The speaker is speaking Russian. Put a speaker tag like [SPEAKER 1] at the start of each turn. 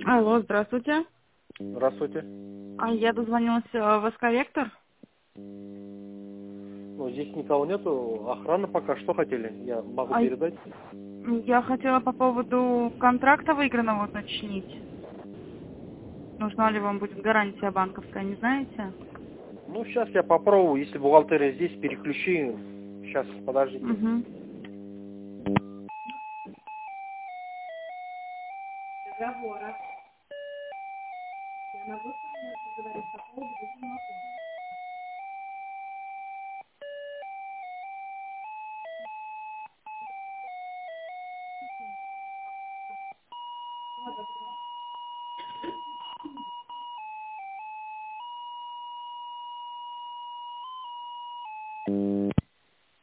[SPEAKER 1] Алло, здравствуйте.
[SPEAKER 2] Здравствуйте.
[SPEAKER 1] Я дозвонилась в Эскорректор.
[SPEAKER 2] Ну, здесь никого нету. Охрана пока что хотели. Я могу
[SPEAKER 1] А
[SPEAKER 2] передать.
[SPEAKER 1] я хотела по поводу контракта выигранного уточнить. Нужна ли вам будет гарантия банковская, не знаете?
[SPEAKER 2] Ну, сейчас я попробую. Если бухгалтерия здесь, переключи. Сейчас, подождите.
[SPEAKER 1] Угу.